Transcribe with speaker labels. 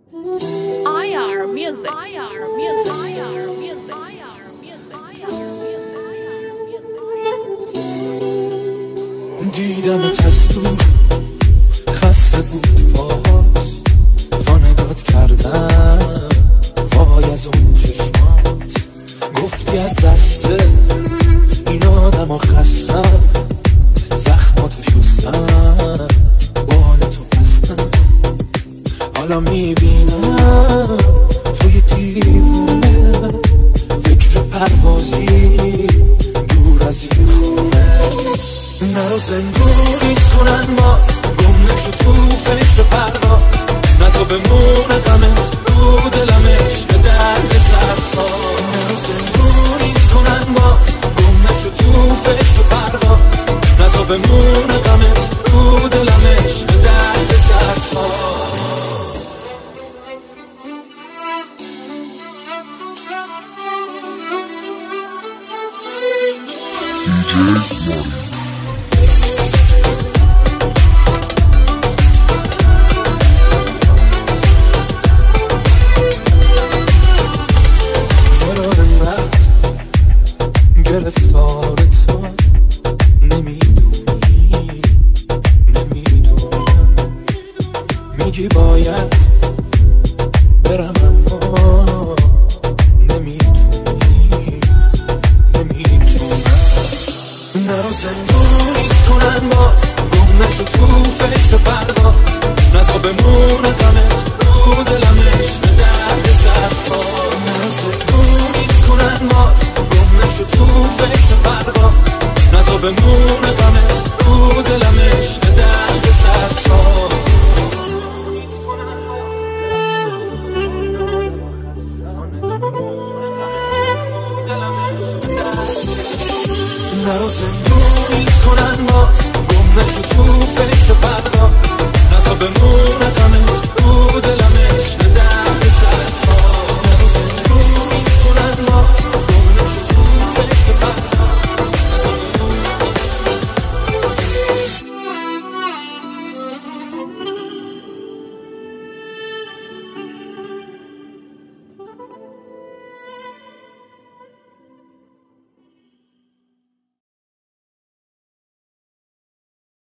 Speaker 1: IR Music. IR Music. IR Music. IR Music. IR Music.
Speaker 2: دیدمت از دور خسته بود پاهات تا نگات کردم وای از اون چشمات گفتی از دست این آدم ها خستم زخماتو شستم بال تو بستم حالا میبینم توی دیوونه فکر پروازی دور از این خونه نرو زندونیت کنن باز گم نشو تو فکر پرواز نزا بمونه غمت رو دلم عشق درد سرساز نرو زندونیت کنن باز گم نشو تو فکر پرواز نزا بمونه غمت رو دلم عشق درد سرساز گرفتار تو نمیدونی نمیدونم میگی باید برم اما نمیتونی نمیتونم نرو زندونیت کنن باز گم نشو تو فکر پرواز نزا بمونه